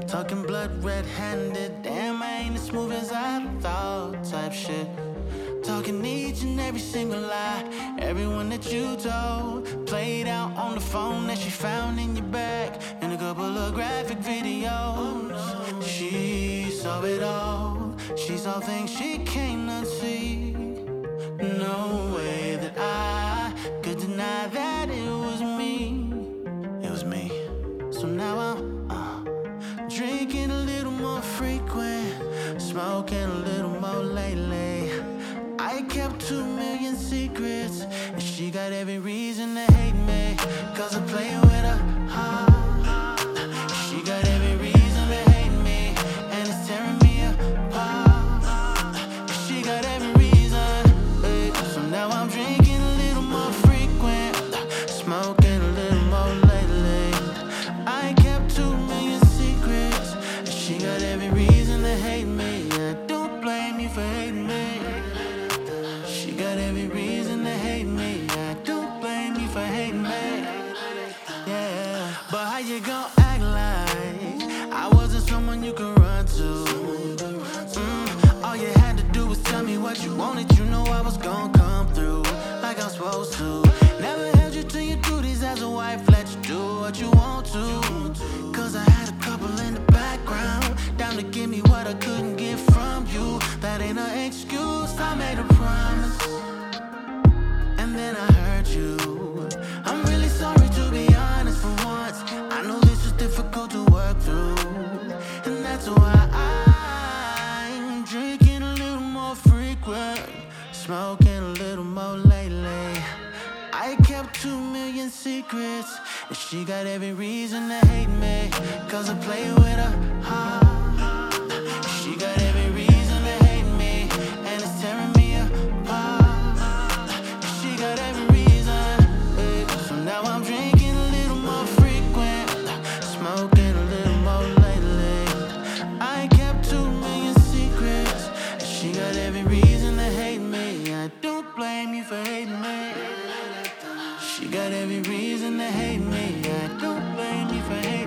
Talking blood red-handed, damn, I ain't as smooth as I thought, type shit. Talking each and every single lie, everyone that you told. Played out on the phone that she found in your bag, and a couple of graphic videos. She saw it all, she saw things she cannot see. No way that I could deny that it was me. It was me. So now I'm drinking a little more frequent, smoking a little more lately. I kept 2 million secrets, and she got every reason to hate me, 'cause I'm playing with her heart. She got every reason to hate me, and it's tearing me apart. She got every reason, so now I'm drinking a little more frequent, smoking a little more lately. I kept 2 million secrets, and she got every reason to hate me. I don't blame you for hating me. She got every reason to hate me. I don't blame you for hating me. Yeah, but how you gon' act like I wasn't someone you could run to? All you had to do was tell me what you wanted. You know I was gon' come through like I'm supposed to. Never held you to your duties as a wife. Let you do what you want to. 'Cause I had a couple in the background, down to give me what I couldn't get from you. That ain't an excuse, I made a promise, and then I hurt you. I'm really sorry, to be honest, for once. I know this is difficult to work through, and that's why I'm drinking a little more frequent, smoking a little more lately. I kept 2 million secrets, and she got every reason to hate me, 'cause I play with her heart. She got every reason to hate me, and it's tearing me apart. She got every reason, so now I'm drinking a little more frequent, smoking a little more lately. I kept 2 million secrets, and she got every reason to hate me. I don't blame you for hating me. She got every reason to hate me. I don't blame you for hating me.